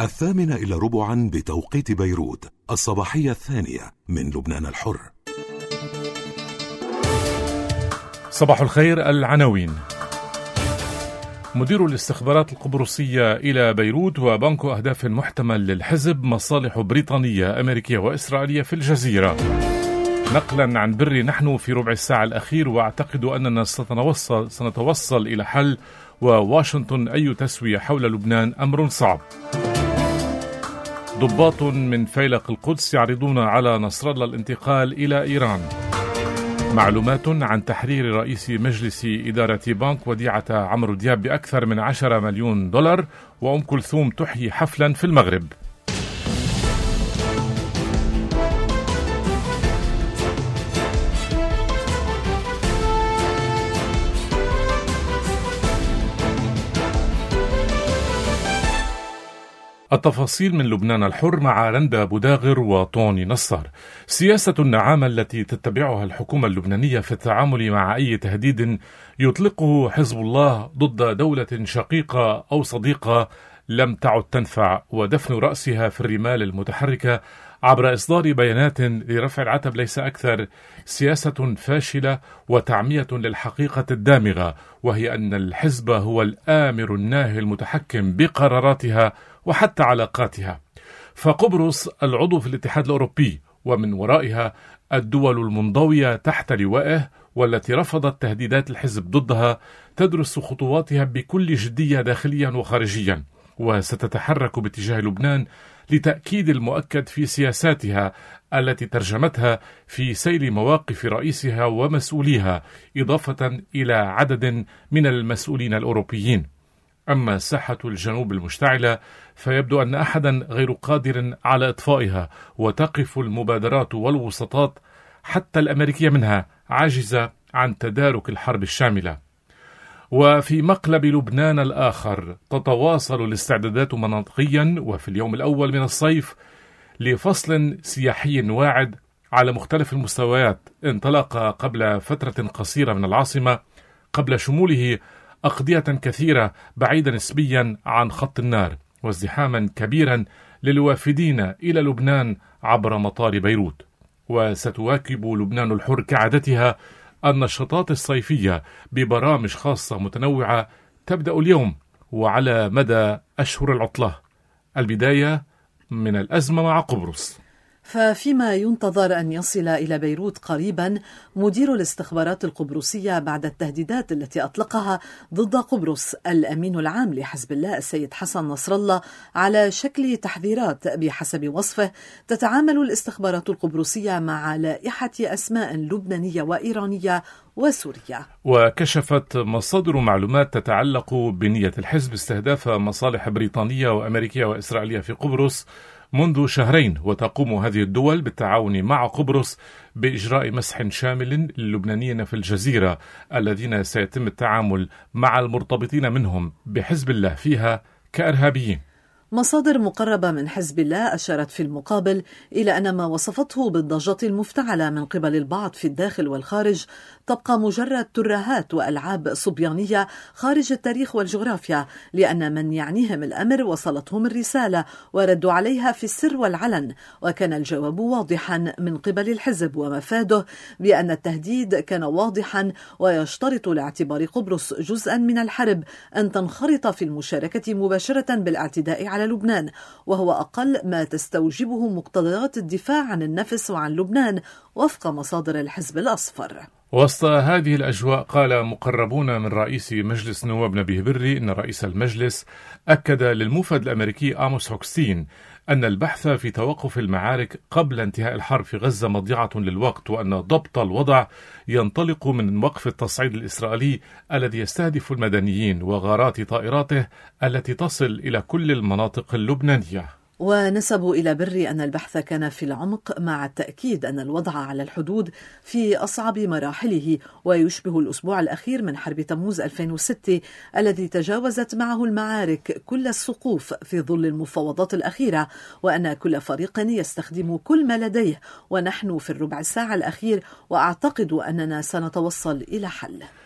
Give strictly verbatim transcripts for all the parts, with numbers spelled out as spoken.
الثامنة إلى ربعا بتوقيت بيروت، الصباحية الثانية من لبنان الحر. صباح الخير. العناوين: مدير الاستخبارات القبرصية إلى بيروت وبنك أهداف محتمل للحزب، مصالح بريطانية أمريكية وإسرائيلية في الجزيرة. نقلا عن بري: نحن في ربع الساعة الأخير وأعتقد أننا سنتوصل, سنتوصل إلى حل، وواشنطن أي تسوية حول لبنان أمر صعب. ضباط من فيلق القدس يعرضون على نصر الله الانتقال إلى إيران. معلومات عن تحرير رئيس مجلس إدارة بنك وديعة عمرو دياب بأكثر من عشرة مليون دولار، وأم كلثوم تحيي حفلا في المغرب. التفاصيل من لبنان الحر مع رندا بوداغر وطوني نصر. سياسة النعامة التي تتبعها الحكومة اللبنانية في التعامل مع أي تهديد يطلقه حزب الله ضد دولة شقيقة أو صديقة لم تعد تنفع، ودفن رأسها في الرمال المتحركة عبر إصدار بيانات لرفع العتب ليس أكثر، سياسة فاشلة وتعمية للحقيقة الدامغة، وهي أن الحزب هو الآمر الناهي المتحكم بقراراتها وحتى علاقاتها. فقبرص العضو في الاتحاد الأوروبي، ومن ورائها الدول المنضوية تحت لوائه والتي رفضت تهديدات الحزب ضدها، تدرس خطواتها بكل جدية داخليا وخارجيا، وستتحرك باتجاه لبنان لتأكيد المؤكد في سياساتها التي ترجمتها في سيل مواقف رئيسها ومسؤوليها، إضافة إلى عدد من المسؤولين الأوروبيين. أما ساحة الجنوب المشتعلة فيبدو أن أحدا غير قادر على إطفائها، وتقف المبادرات والوساطات حتى الأمريكية منها عاجزة عن تدارك الحرب الشاملة. وفي مقلب لبنان الآخر تتواصل الاستعدادات مناطقيا، وفي اليوم الأول من الصيف لفصل سياحي واعد على مختلف المستويات انطلق قبل فترة قصيرة من العاصمة، قبل شموله أقضية كثيرة بعيدة نسبيا عن خط النار، وازدحاما كبيرا للوافدين إلى لبنان عبر مطار بيروت. وستواكب لبنان الحر كعادتها النشاطات الصيفية ببرامج خاصة متنوعة تبدأ اليوم وعلى مدى أشهر العطلة. البداية من الأزمة مع قبرص. ففيما ينتظر أن يصل إلى بيروت قريبا مدير الاستخبارات القبرصية بعد التهديدات التي أطلقها ضد قبرص الأمين العام لحزب الله السيد حسن نصر الله على شكل تحذيرات بحسب وصفه، تتعامل الاستخبارات القبرصية مع لائحة أسماء لبنانية وإيرانية وسوريا. وكشفت مصادر معلومات تتعلق بنية الحزب استهداف مصالح بريطانية وأمريكية وإسرائيلية في قبرص منذ شهرين، وتقوم هذه الدول بالتعاون مع قبرص بإجراء مسح شامل للبنانيين في الجزيرة الذين سيتم التعامل مع المرتبطين منهم بحزب الله فيها كإرهابيين. مصادر مقربة من حزب الله أشارت في المقابل إلى أن ما وصفته بالضجة المفتعلة من قبل البعض في الداخل والخارج تبقى مجرد ترهات وألعاب صبيانية خارج التاريخ والجغرافيا، لأن من يعنيهم الأمر وصلتهم الرسالة وردوا عليها في السر والعلن، وكان الجواب واضحا من قبل الحزب ومفاده بأن التهديد كان واضحا ويشترط لاعتبار قبرص جزءا من الحرب أن تنخرط في المشاركة مباشرة بالاعتداء على لبنان، وهو أقل ما تستوجبه مقتضيات الدفاع عن النفس وعن لبنان وفق مصادر الحزب الأصفر. وسط هذه الأجواء قال مقربون من رئيس مجلس نواب نبيه بري إن رئيس المجلس أكد للموفد الأمريكي آموس هوكستين أن البحث في توقف المعارك قبل انتهاء الحرب في غزة مضيعة للوقت، وأن ضبط الوضع ينطلق من وقف التصعيد الإسرائيلي الذي يستهدف المدنيين وغارات طائراته التي تصل إلى كل المناطق اللبنانية. ونسبوا إلى بري أن البحث كان في العمق، مع التأكيد أن الوضع على الحدود في أصعب مراحله ويشبه الأسبوع الأخير من حرب تموز ألفين وستة الذي تجاوزت معه المعارك كل السقوف في ظل المفاوضات الأخيرة، وأن كل فريق يستخدم كل ما لديه، ونحن في الربع الساعة الأخير وأعتقد أننا سنتوصل إلى حل.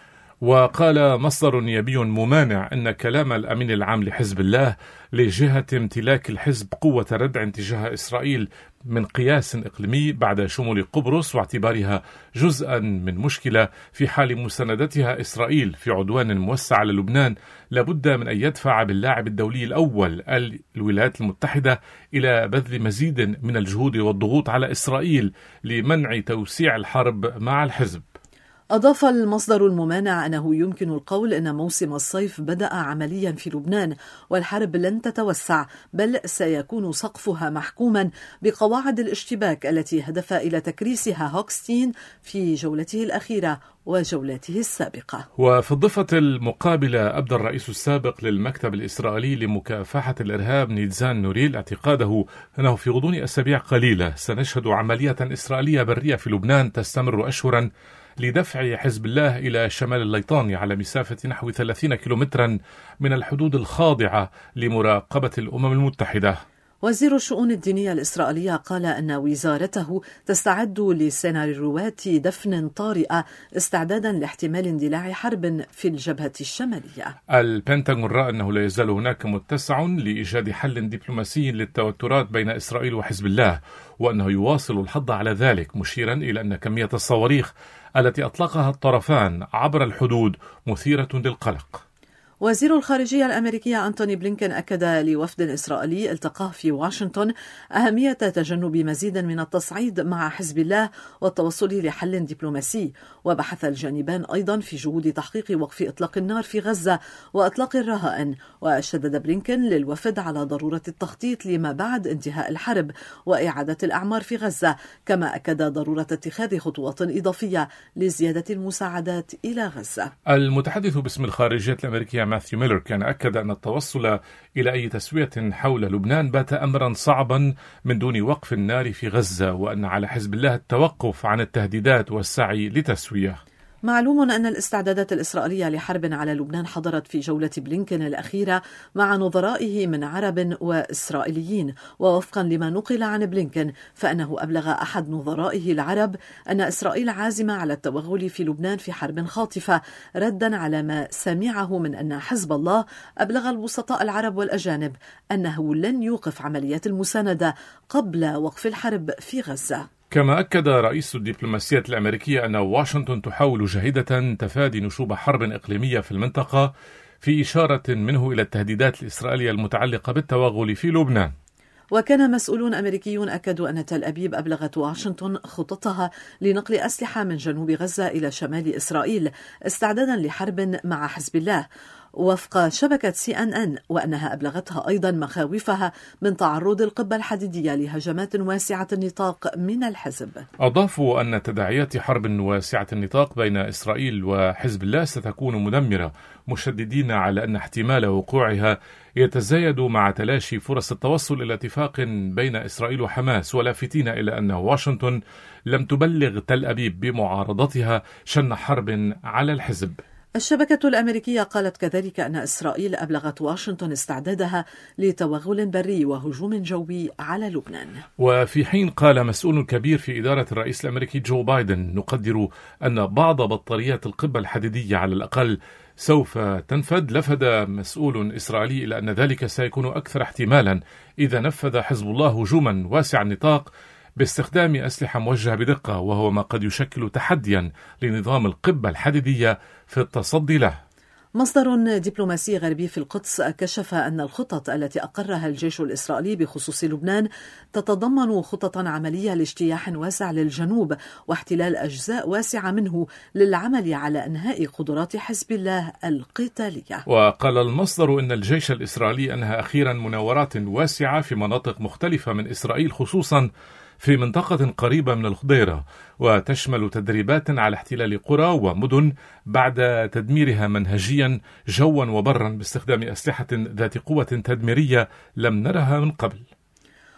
وقال مصدر نيابي ممانع أن كلام الأمين العام لحزب الله لجهة امتلاك الحزب قوة ردع تجاه إسرائيل من قياس إقليمي بعد شمول قبرص واعتبارها جزءا من مشكلة في حال مساندتها إسرائيل في عدوان موسع على لبنان، لابد من أن يدفع باللاعب الدولي الأول الولايات المتحدة إلى بذل مزيد من الجهود والضغوط على إسرائيل لمنع توسيع الحرب مع الحزب. أضاف المصدر الممانع أنه يمكن القول أن موسم الصيف بدأ عمليا في لبنان، والحرب لن تتوسع بل سيكون سقفها محكوما بقواعد الاشتباك التي هدف إلى تكريسها هوكستين في جولته الأخيرة وجولاته السابقة. وفي الضفة المقابلة أبدى الرئيس السابق للمكتب الإسرائيلي لمكافحة الإرهاب نيتزان نوريل اعتقاده أنه في غضون أسابيع قليلة سنشهد عملية إسرائيلية برية في لبنان تستمر أشهرا لدفع حزب الله إلى شمال الليطاني على مسافة نحو ثلاثين كيلومترا من الحدود الخاضعة لمراقبة الأمم المتحدة. وزير الشؤون الدينية الإسرائيلية قال أن وزارته تستعد لسيناريوهات دفن طارئة استعدادا لاحتمال اندلاع حرب في الجبهة الشمالية. البنتاغون رأى أنه لا يزال هناك متسع لإيجاد حل دبلوماسي للتوترات بين إسرائيل وحزب الله، وأنه يواصل الحض على ذلك، مشيرا إلى أن كمية الصواريخ التي أطلقها الطرفان عبر الحدود مثيرة للقلق. وزير الخارجية الأمريكية أنتوني بلينكن أكد لوفد إسرائيلي التقاه في واشنطن أهمية تجنب مزيد من التصعيد مع حزب الله والتوصل لحل دبلوماسي، وبحث الجانبان أيضا في جهود تحقيق وقف إطلاق النار في غزة وإطلاق الرهائن. وشدد بلينكن للوفد على ضرورة التخطيط لما بعد انتهاء الحرب وإعادة الأعمار في غزة، كما أكد ضرورة اتخاذ خطوات إضافية لزيادة المساعدات إلى غزة. المتحدث باسم الخارجية الأمريكية ماثيو ميلر كان أكد أن التوصل إلى أي تسوية حول لبنان بات أمرا صعبا من دون وقف النار في غزة، وأن على حزب الله التوقف عن التهديدات والسعي لتسوية. معلوم أن الاستعدادات الإسرائيلية لحرب على لبنان حضرت في جولة بلينكن الأخيرة مع نظرائه من عرب وإسرائيليين، ووفقا لما نقل عن بلينكن فإنه أبلغ أحد نظرائه العرب أن إسرائيل عازمة على التوغل في لبنان في حرب خاطفة، ردا على ما سمعه من أن حزب الله أبلغ الوسطاء العرب والأجانب أنه لن يوقف عمليات المساندة قبل وقف الحرب في غزة. كما أكد رئيس الدبلوماسية الأمريكية أن واشنطن تحاول جاهدة تفادي نشوب حرب إقليمية في المنطقة، في إشارة منه إلى التهديدات الإسرائيلية المتعلقة بالتوغل في لبنان. وكان مسؤولون أمريكيون أكدوا أن تل أبيب أبلغت واشنطن خططها لنقل أسلحة من جنوب غزة إلى شمال إسرائيل استعدادا لحرب مع حزب الله، وفق شبكة سي أن أن، وأنها أبلغتها أيضا مخاوفها من تعرض القبة الحديدية لهجمات واسعة النطاق من الحزب. أضافوا أن تداعيات حرب واسعة النطاق بين إسرائيل وحزب الله ستكون مدمرة، مشددين على أن احتمال وقوعها يتزايد مع تلاشي فرص التوصل إلى اتفاق بين إسرائيل وحماس، ولافتين إلى أن واشنطن لم تبلغ تل أبيب بمعارضتها شن حرب على الحزب. الشبكة الأمريكية قالت كذلك أن إسرائيل أبلغت واشنطن استعدادها لتوغل بري وهجوم جوي على لبنان. وفي حين قال مسؤول كبير في إدارة الرئيس الأمريكي جو بايدن: نقدر أن بعض بطاريات القبة الحديدية على الأقل سوف تنفد، لفت مسؤول إسرائيلي إلى أن ذلك سيكون أكثر احتمالا إذا نفذ حزب الله هجوما واسع النطاق باستخدام أسلحة موجهة بدقة، وهو ما قد يشكل تحديا لنظام القبة الحديدية في التصدي له. مصدر دبلوماسي غربي في القدس كشف أن الخطط التي أقرها الجيش الإسرائيلي بخصوص لبنان تتضمن خططا عملية لاجتياح واسع للجنوب واحتلال أجزاء واسعة منه للعمل على إنهاء قدرات حزب الله القتالية. وقال المصدر إن الجيش الإسرائيلي أنهى أخيرا مناورات واسعة في مناطق مختلفة من إسرائيل، خصوصا في منطقة قريبة من الخضيرة، وتشمل تدريبات على احتلال قرى ومدن بعد تدميرها منهجيا جوا وبرا باستخدام أسلحة ذات قوة تدميرية لم نرها من قبل.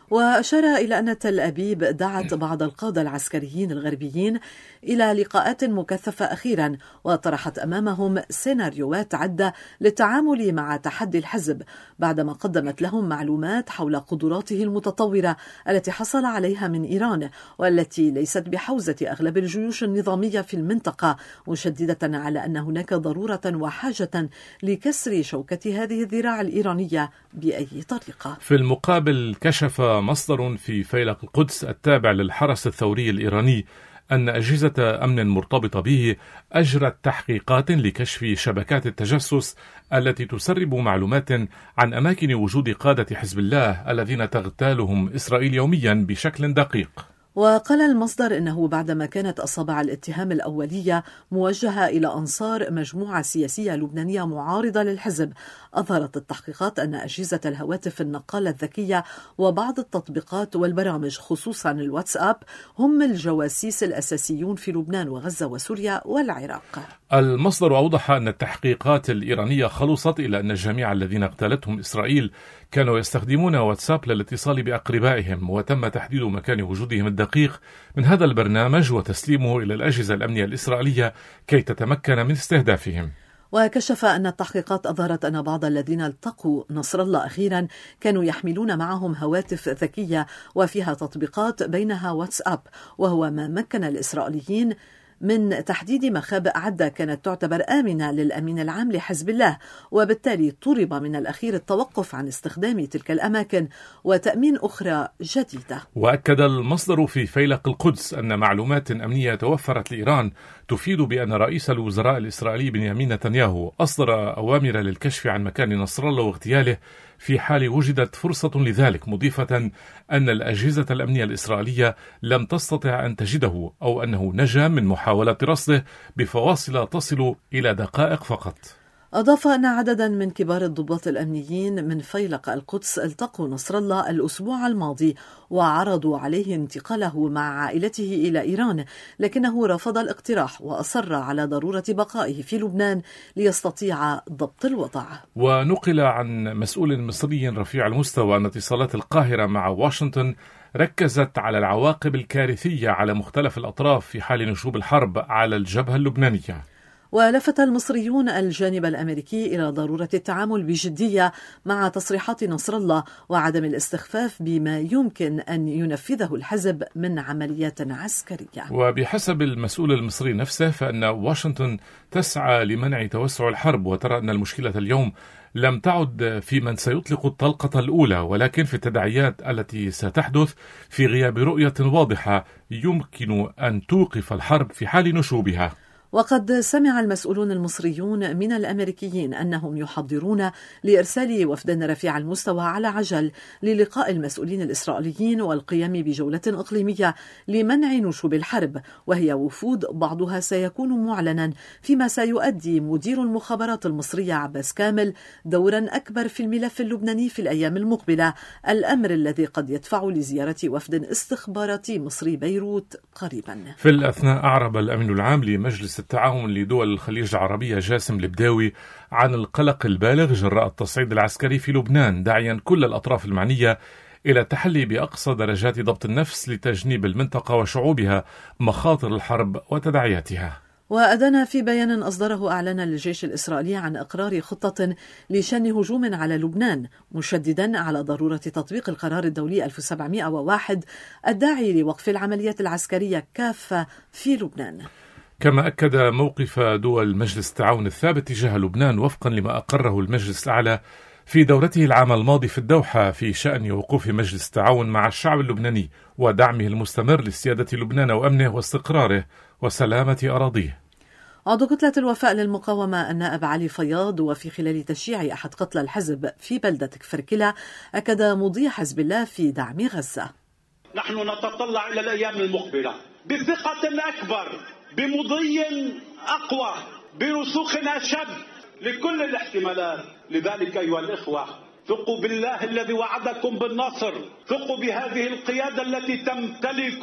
وأشار إلى أن تل أبيب دعت بعض القادة العسكريين الغربيين إلى لقاءات مكثفة أخيرا، وطرحت أمامهم سيناريوهات عدة للتعامل مع تحدي الحزب بعدما قدمت لهم معلومات حول قدراته المتطورة التي حصل عليها من إيران، والتي ليست بحوزة أغلب الجيوش النظامية في المنطقة، مشددة على أن هناك ضرورة وحاجة لكسر شوكة هذه الذراع الإيرانية بأي طريقة. في المقابل، كشف مصدر في فيلق القدس التابع للحرس الثوري الإيراني أن أجهزة أمن مرتبطة به أجرت تحقيقات لكشف شبكات التجسس التي تسرب معلومات عن أماكن وجود قادة حزب الله الذين تغتالهم إسرائيل يوميا بشكل دقيق. وقال المصدر إنه بعدما كانت أصابع الاتهام الأولية موجهة إلى أنصار مجموعة سياسية لبنانية معارضة للحزب، أظهرت التحقيقات أن أجهزة الهواتف النقالة الذكية وبعض التطبيقات والبرامج خصوصا الواتساب هم الجواسيس الأساسيون في لبنان وغزة وسوريا والعراق. المصدر أوضح أن التحقيقات الإيرانية خلصت إلى أن الجميع الذين اغتالتهم إسرائيل كانوا يستخدمون واتساب للاتصال بأقربائهم، وتم تحديد مكان وجودهم الدقيق من هذا البرنامج وتسليمه إلى الأجهزة الأمنية الإسرائيلية كي تتمكن من استهدافهم. وكشف أن التحقيقات أظهرت أن بعض الذين التقوا نصر الله أخيرا كانوا يحملون معهم هواتف ذكية وفيها تطبيقات بينها واتساب، وهو ما مكن الإسرائيليين من تحديد مخابئ عدة كانت تعتبر آمنة للأمين العام لحزب الله، وبالتالي طلب من الأخير التوقف عن استخدام تلك الأماكن وتأمين أخرى جديدة. وأكد المصدر في فيلق القدس أن معلومات أمنية توفرت لإيران تفيد بأن رئيس الوزراء الإسرائيلي بنيامين نتنياهو أصدر أوامر للكشف عن مكان نصر الله واغتياله في حال وجدت فرصة لذلك، مضيفة أن الأجهزة الأمنية الإسرائيلية لم تستطع أن تجده أو أنه نجا من محاولة رصده بفواصل تصل إلى دقائق فقط. أضاف أن عددا من كبار الضباط الأمنيين من فيلق القدس التقوا نصر الله الأسبوع الماضي وعرضوا عليه انتقاله مع عائلته إلى إيران، لكنه رفض الاقتراح وأصر على ضرورة بقائه في لبنان ليستطيع ضبط الوضع. ونقل عن مسؤول مصري رفيع المستوى أن اتصالات القاهرة مع واشنطن ركزت على العواقب الكارثية على مختلف الأطراف في حال نشوب الحرب على الجبهة اللبنانية. ولفت المصريون الجانب الأمريكي إلى ضرورة التعامل بجدية مع تصريحات نصر الله وعدم الاستخفاف بما يمكن أن ينفذه الحزب من عمليات عسكرية. وبحسب المسؤول المصري نفسه فإن واشنطن تسعى لمنع توسع الحرب، وترى أن المشكلة اليوم لم تعد في من سيطلق الطلقة الأولى، ولكن في التداعيات التي ستحدث في غياب رؤية واضحة يمكن أن توقف الحرب في حال نشوبها. وقد سمع المسؤولون المصريون من الأمريكيين أنهم يحضرون لإرسال وفد رفيع المستوى على عجل للقاء المسؤولين الإسرائيليين والقيام بجولة إقليمية لمنع نشوب الحرب، وهي وفود بعضها سيكون معلنا، فيما سيؤدي مدير المخابرات المصرية عباس كامل دورا أكبر في الملف اللبناني في الأيام المقبلة، الأمر الذي قد يدفع لزيارة وفد استخباراتي مصري بيروت قريبا. في الأثناء أعرب الأمين العام لمجلس التعاون لدول الخليج العربية جاسم البداوي عن القلق البالغ جراء التصعيد العسكري في لبنان، داعيا كل الأطراف المعنية إلى التحلي بأقصى درجات ضبط النفس لتجنيب المنطقة وشعوبها مخاطر الحرب وتداعياتها. وأدان في بيان أصدره أعلن الجيش الإسرائيلي عن إقرار خطة لشن هجوم على لبنان، مشددا على ضرورة تطبيق القرار الدولي ألف وسبعمائة وواحد الداعي لوقف العمليات العسكرية كافة في لبنان. كما أكد موقف دول مجلس التعاون الثابت تجاه لبنان وفقا لما أقره المجلس الأعلى في دورته العام الماضي في الدوحة في شأن وقوف مجلس التعاون مع الشعب اللبناني ودعمه المستمر لسيادة لبنان وأمنه واستقراره وسلامة أراضيه. عضو كتلة الوفاء للمقاومة النائب علي فياض وفي خلال تشييع أحد قتلى الحزب في بلدة كفركلة أكد مضي حزب الله في دعم غزة. نحن نتطلع إلى الأيام المقبلة بثقة أكبر، بمضي أقوى، برسوخ أشد لكل الاحتمالات. لذلك أيها الإخوة، ثقوا بالله الذي وعدكم بالنصر، ثقوا بهذه القيادة التي تمتلك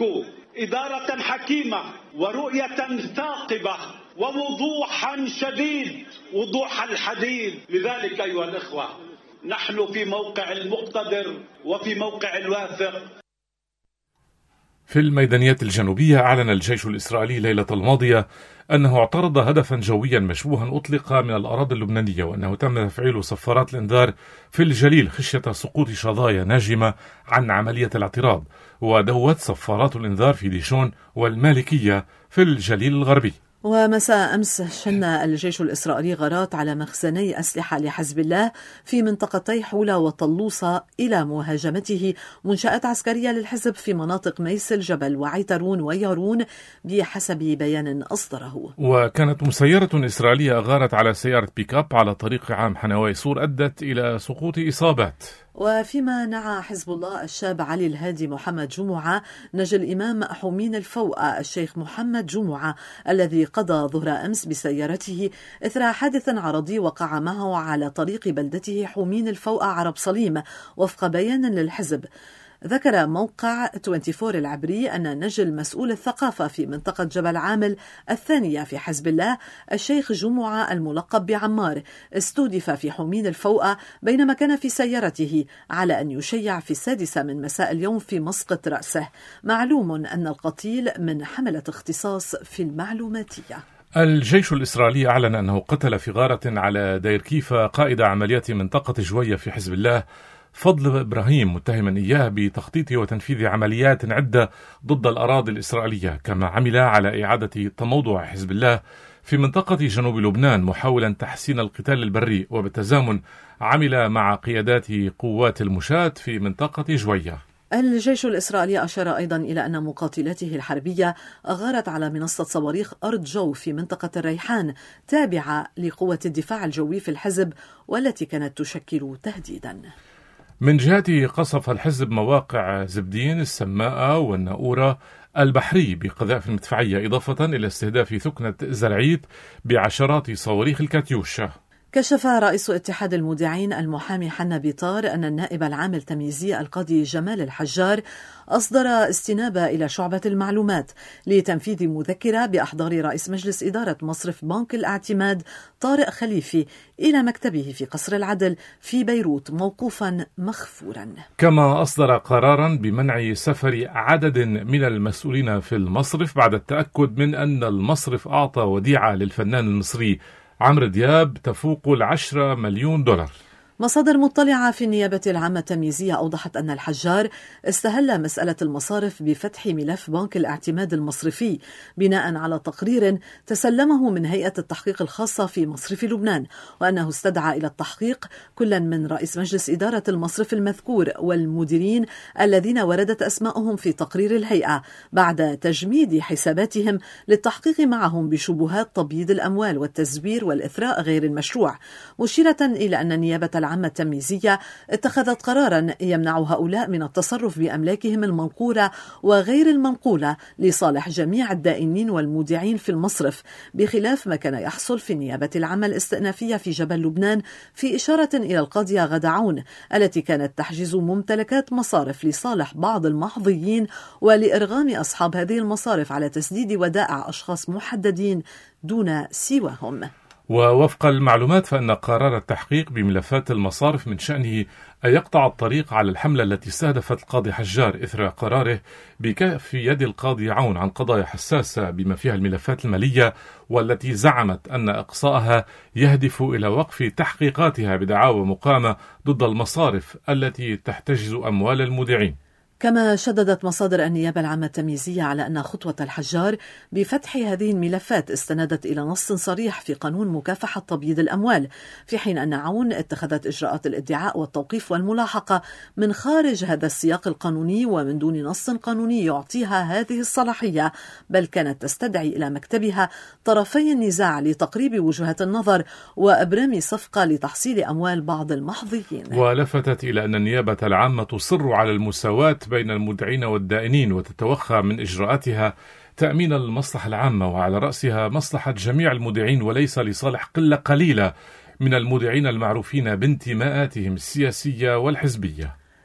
إدارة حكيمة ورؤية ثاقبة ووضوحا شديد، وضوح الحديد. لذلك أيها الإخوة، نحن في موقع المقتدر وفي موقع الواثق. في الميدانيات الجنوبية أعلن الجيش الإسرائيلي ليلة الماضية أنه اعترض هدفا جويا مشبوها أطلق من الأراضي اللبنانية، وأنه تم تفعيل صفارات الإنذار في الجليل خشية سقوط شظايا ناجمة عن عملية الاعتراض. ودوت صفارات الإنذار في ديشون والمالكية في الجليل الغربي. ومساء أمس شن الجيش الإسرائيلي غارات على مخزني أسلحة لحزب الله في منطقتي حولة وطلوصة إلى مهاجمته منشآت عسكرية للحزب في مناطق ميس الجبل وعيترون ويارون بحسب بيان أصدره. وكانت مسيرة إسرائيلية غارت على سيارة بيك اب على طريق عام حنواي سور أدت إلى سقوط إصابات. وفيما نعى حزب الله الشاب علي الهادي محمد جمعة نجل الإمام حمين الفوقة الشيخ محمد جمعة الذي قضى ظهر أمس بسيارته إثر حادث عرضي وقع معه على طريق بلدته حمين الفوقة عرب صليم وفق بيان للحزب. ذكر موقع أربعة وعشرين العبري أن نجل مسؤول الثقافة في منطقة جبل عامل الثانية في حزب الله الشيخ جمعة الملقب بعمار استهدف في حمين الفوقة بينما كان في سيارته على أن يشيع في السادسة من مساء اليوم في مسقط رأسه. معلوم أن القتيل من حملة اختصاص في المعلوماتية. الجيش الإسرائيلي أعلن أنه قتل في غارة على دير كيفا قائد عمليات منطقة جوية في حزب الله فضل إبراهيم، متهما إياه بتخطيط وتنفيذ عمليات عدة ضد الأراضي الإسرائيلية، كما عمل على إعادة تموضع حزب الله في منطقة جنوب لبنان محاولا تحسين القتال البري، وبالتزامن عمل مع قيادات قوات المشاة في منطقة جوية. الجيش الإسرائيلي أشار أيضا إلى أن مقاتلاته الحربية غارت على منصة صواريخ أرض جو في منطقة الريحان تابعة لقوة الدفاع الجوي في الحزب والتي كانت تشكل تهديدا. من جهته قصف الحزب مواقع زبدين السماء والناورة البحري بقذائف مدفعية، إضافة إلى استهداف ثكنة زرعيت بعشرات صواريخ الكاتيوشا. كشف رئيس اتحاد المودعين المحامي حنا بيطار أن النائب العام التمييزي القاضي جمال الحجار أصدر استنابة إلى شعبة المعلومات لتنفيذ مذكرة بأحضار رئيس مجلس إدارة مصرف بنك الاعتماد طارق خليفي إلى مكتبه في قصر العدل في بيروت موقوفا مخفورا. كما أصدر قرارا بمنع سفر عدد من المسؤولين في المصرف بعد التأكد من أن المصرف أعطى وديعة للفنان المصري عمرو دياب تفوق العشرة مليون دولار. مصادر مطلعة في النيابة العامة التمييزية أوضحت أن الحجار استهل مسألة المصارف بفتح ملف بنك الاعتماد المصرفي بناء على تقرير تسلمه من هيئة التحقيق الخاصة في مصرف لبنان، وأنه استدعى إلى التحقيق كلا من رئيس مجلس إدارة المصرف المذكور والمديرين الذين وردت أسماءهم في تقرير الهيئة بعد تجميد حساباتهم للتحقيق معهم بشبهات تبييض الأموال والتزوير والإثراء غير المشروع، مشيرة إلى أن النيابة العامة التمييزية اتخذت قرارا يمنع هؤلاء من التصرف بأملاكهم المنقولة وغير المنقولة لصالح جميع الدائنين والمودعين في المصرف، بخلاف ما كان يحصل في النيابة العامة الاستئنافية في جبل لبنان، في إشارة إلى القاضية غدا عون التي كانت تحجز ممتلكات مصارف لصالح بعض المحظيين ولإرغام أصحاب هذه المصارف على تسديد ودائع أشخاص محددين دون سواهم. ووفق المعلومات فإن قرار التحقيق بملفات المصارف من شأنه أن يقطع الطريق على الحملة التي استهدفت القاضي حجار إثر قراره بكف يد القاضي عون عن قضايا حساسة بما فيها الملفات المالية، والتي زعمت أن إقصاءها يهدف إلى وقف تحقيقاتها بدعاوى مقامة ضد المصارف التي تحتجز أموال المودعين. كما شددت مصادر النيابة العامة التمييزية على أن خطوة الحجار بفتح هذه الملفات استندت إلى نص صريح في قانون مكافحة تبييض الأموال، في حين أن عون اتخذت إجراءات الادعاء والتوقيف والملاحقة من خارج هذا السياق القانوني ومن دون نص قانوني يعطيها هذه الصلاحية، بل كانت تستدعي إلى مكتبها طرفي النزاع لتقريب وجهة النظر وإبرام صفقة لتحصيل أموال بعض المحظيين. ولفتت إلى أن النيابة العامة تصر على المساواة بين المدعين والدائنين وتتوخى من إجراءاتها تأمين المصلحة العامة، وعلى رأسها مصلحة جميع المودعين وليس لصالح قلة قليلة من المودعين المعروفين بانتماءاتهم السياسية والحزبية.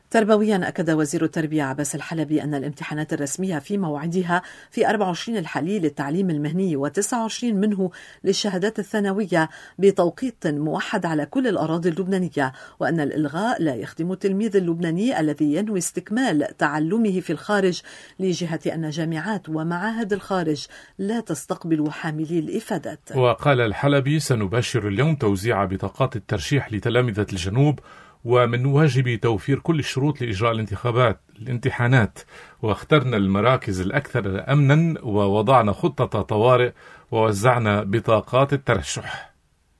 تربويا أكد وزير التربية عباس الحلبي أن الامتحانات الرسمية في موعدها في أربعة وعشرين الحالي للتعليم المهني وتسعة وعشرين منه للشهادات الثانوية بتوقيت موحد على كل الأراضي اللبنانية، وأن الإلغاء لا يخدم التلميذ اللبناني الذي ينوي استكمال تعلمه في الخارج، لجهة أن جامعات ومعاهد الخارج لا تستقبل حاملي الإفادات. وقال الحلبي: سنباشر اليوم توزيع بطاقات الترشيح لتلامذة الجنوب، ومن واجب توفير كل الشروط لإجراء الانتخابات الامتحانات، واخترنا المراكز الأكثر أمنا ووضعنا خطة طوارئ ووزعنا بطاقات الترشح.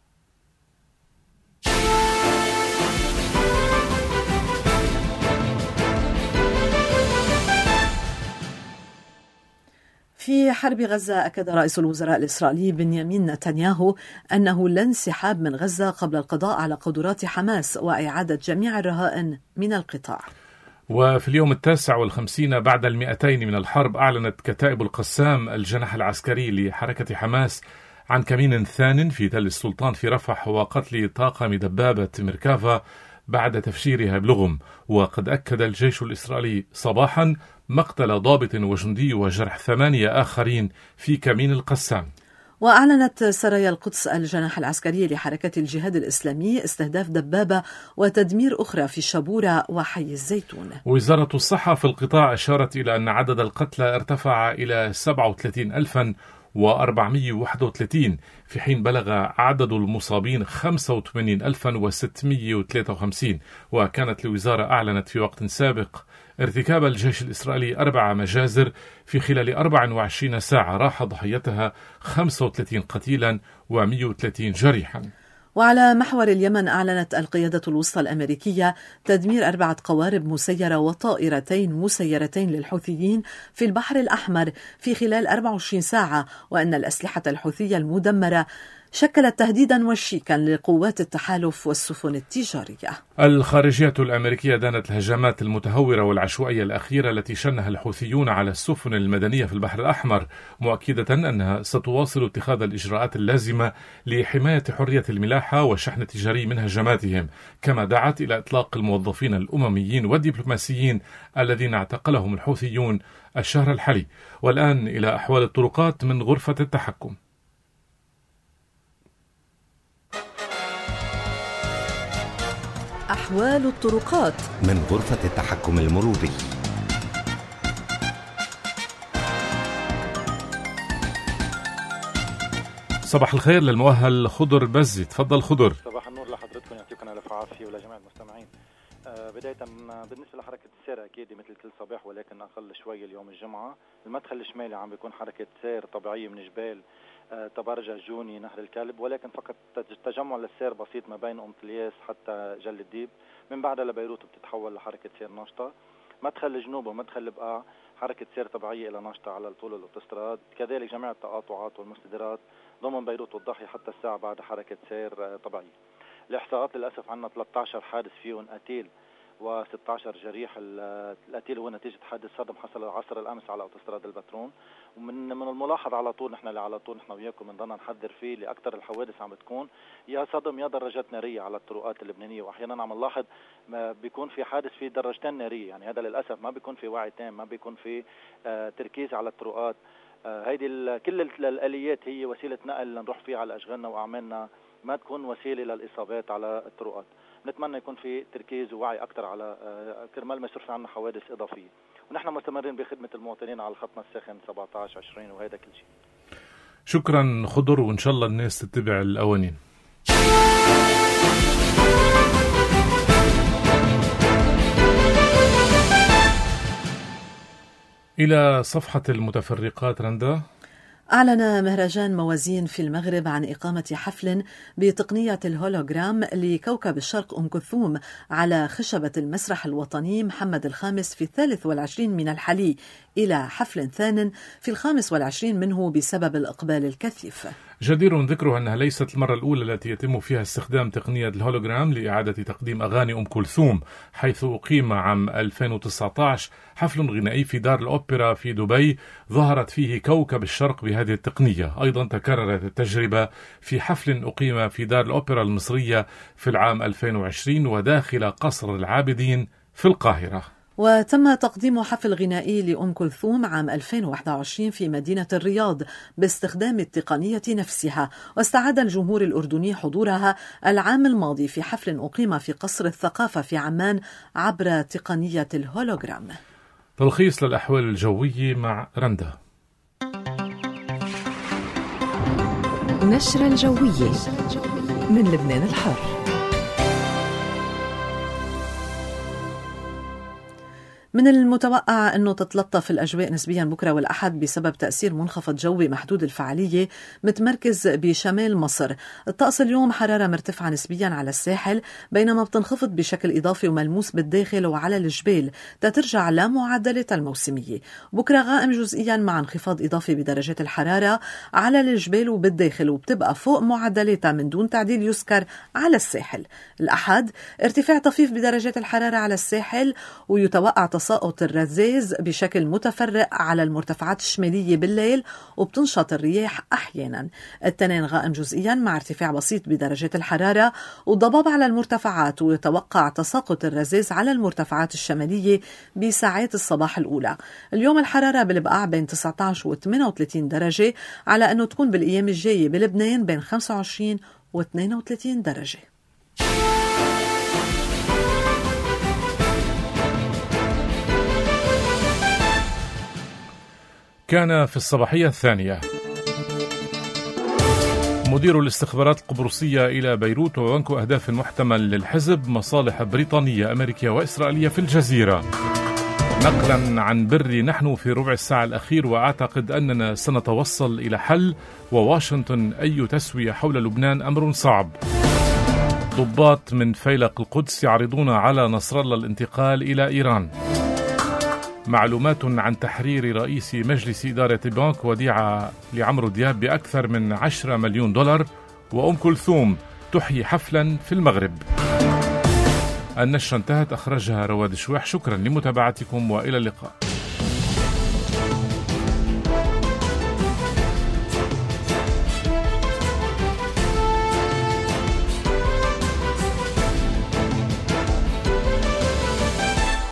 في حرب غزة أكد رئيس الوزراء الإسرائيلي بنيامين نتنياهو أنه لا انسحاب من غزة قبل القضاء على قدرات حماس وإعادة جميع الرهائن من القطاع. وفي اليوم التاسع والخمسين بعد المئتين من الحرب أعلنت كتائب القسام الجناح العسكري لحركة حماس عن كمين ثان في تل السلطان في رفح وقتل طاقم دبابة ميركافا بعد تفجيرها بلغم. وقد أكد الجيش الإسرائيلي صباحا مقتل ضابط وجندي وجرح ثمانية آخرين في كمين القسام. وأعلنت سرايا القدس الجناح العسكري لحركة الجهاد الإسلامي استهداف دبابة وتدمير أخرى في الشبورة وحي الزيتون. وزارة الصحة في القطاع أشارت إلى أن عدد القتلى ارتفع إلى سبعة وثلاثين ألفا وأربعمائة وواحد وثلاثين، في حين بلغ عدد المصابين خمسة وثمانين ألفا وستمائة وثلاثة وخمسين. وكانت الوزارة أعلنت في وقت سابق ارتكاب الجيش الإسرائيلي أربع مجازر في خلال أربع وعشرين ساعة راح ضحيتها خمسة وثلاثين قتيلا ومائة وثلاثين جريحا. وعلى محور اليمن أعلنت القيادة الوسطى الأمريكية تدمير أربعة قوارب مسيرة وطائرتين مسيرتين للحوثيين في البحر الأحمر في خلال أربع وعشرين ساعة، وأن الأسلحة الحوثية المدمرة شكلت تهديدا وشيكا لقوات التحالف والسفن التجارية. الخارجية الأمريكية دانت الهجمات المتهورة والعشوائية الأخيرة التي شنها الحوثيون على السفن المدنية في البحر الأحمر، مؤكدة أنها ستواصل اتخاذ الإجراءات اللازمة لحماية حرية الملاحة والشحن التجاري من هجماتهم، كما دعت إلى إطلاق الموظفين الأمميين والدبلوماسيين الذين اعتقلهم الحوثيون الشهر الحالي. والآن إلى أحوال الطرقات من غرفة التحكم. أحوال الطرقات من غرفة التحكم المروري. صباح الخير للمؤهل خضر بزي. تفضل خضر. صباح النور لحضرتكم، يعطيكم الف عافيه ولجميع المستمعين. آه بدايه بالنسبه لحركه السير اكيد مثل كل صباح ولكن اقل شوي اليوم الجمعه. المدخل الشمالي عم بيكون حركه سير طبيعيه من جبال آه تبارجة جوني نهر الكلب، ولكن فقط تجمع للسير بسيط ما بين ام طلياس حتى جل الديب، من بعدها لبيروت بتتحول لحركه سير ناشطه. مدخل الجنوب ومدخل البقاع حركه سير طبيعيه الى ناشطه على طول الاوتوستراد، كذلك جميع التقاطعات والمستديرات ضمن بيروت والضاحيه حتى الساعه بعد حركه سير طبيعيه. الاحصاءات للاسف عندنا ثلاثة عشر حادث فيهم قتيل وستة عشر جريح. القتيل هو نتيجه حادث صدم حصل عصر الامس على اوتوستراد البترون، ومن من الملاحظ على طول نحن اللي على طول نحن وياكم بنضلنا نحذر فيه لاكثر الحوادث عم بتكون يا صدم يا دراجات ناريه على الطرقات اللبنانيه، واحيانا عم نلاحظ ما بيكون في حادث في دراجتين ناريه، يعني هذا للاسف ما بيكون في وعي تام، ما بيكون في آه تركيز على الطرقات. آه هيدي كل الاليات هي وسيله نقل لنروح فيها على اشغالنا واعمالنا، ما تكون وسيله للاصابات على الطرقات. نتمنى يكون في تركيز ووعي اكثر على آه كرمال ما يصير في عندنا حوادث اضافيه، ونحن مستمرين بخدمه المواطنين على خطنا الساخن سبعة عشر عشرين وهذا كل شيء. شكرا خضر، وان شاء الله الناس تتبع القوانين. إلى صفحة المتفرقات رندا. أعلن مهرجان موازين في المغرب عن إقامة حفل بتقنية الهولوغرام لكوكب الشرق أم كلثوم على خشبة المسرح الوطني محمد الخامس في الثالث والعشرين من الحلي، إلى حفل ثان في الخامس والعشرين منه بسبب الإقبال الكثيف. جدير ذكرها أنها ليست المرة الأولى التي يتم فيها استخدام تقنية الهولوغرام لإعادة تقديم أغاني أم كلثوم، حيث أقيم عام ألفين وتسعة عشر حفل غنائي في دار الأوبرا في دبي ظهرت فيه كوكب الشرق بهذه التقنية. أيضا تكررت التجربة في حفل أقيم في دار الأوبرا المصرية في العام ألفين وعشرين وداخل قصر العابدين في القاهرة. وتم تقديم حفل غنائي لأم كلثوم عام ألفين وواحد وعشرين في مدينة الرياض باستخدام التقنية نفسها، واستعاد الجمهور الأردني حضورها العام الماضي في حفل أقيم في قصر الثقافة في عمان عبر تقنية الهولوغرام. تلخيص للأحوال الجوية مع رندا. نشرة الجوية من لبنان الحر. من المتوقع أنه تتلطف الأجواء نسبيا بكرة والأحد بسبب تأثير منخفض جوي محدود الفعالية متمركز بشمال مصر. الطقس اليوم حرارة مرتفعة نسبيا على الساحل، بينما بتنخفض بشكل إضافي وملموس بالداخل وعلى الجبال تترجع لمعدلات الموسمية. بكرة غائم جزئيا مع انخفاض إضافي بدرجات الحرارة على الجبال وبالداخل، وبتبقى فوق معدلاتها من دون تعديل يذكر على الساحل. الأحد ارتفاع طفيف بدرجات الحرارة على الساحل، ويتوقع تساقط الرذاذ بشكل متفرق على المرتفعات الشمالية بالليل، وبتنشط الرياح أحيانا. التنين غائم جزئيا مع ارتفاع بسيط بدرجات الحرارة وضباب على المرتفعات، ويتوقع تساقط الرذاذ على المرتفعات الشمالية بساعات الصباح الأولى. اليوم الحرارة بالبقاع بين تسعة عشر و ثمانية وثلاثين درجة، على أنه تكون بالأيام الجاية بلبنان بين خمسة وعشرين و اثنين وثلاثين درجة. كان في الصباحية الثانية مدير الاستخبارات القبرصية إلى بيروت وبنك أهداف محتمل للحزب مصالح بريطانية أمريكية وإسرائيلية في الجزيرة. نقلا عن بري نحن في ربع الساعة الأخير، وأعتقد أننا سنتوصل إلى حل، وواشنطن أي تسوية حول لبنان أمر صعب. ضباط من فيلق القدس يعرضون على نصر الله الانتقال إلى إيران. معلومات عن تحرير رئيس مجلس إدارة بنك وديعة لعمرو دياب بأكثر من عشرة مليون دولار. وأم كلثوم تحيي حفلا في المغرب. النشرة انتهت، أخرجها رواد شويح. شكرا لمتابعتكم وإلى اللقاء.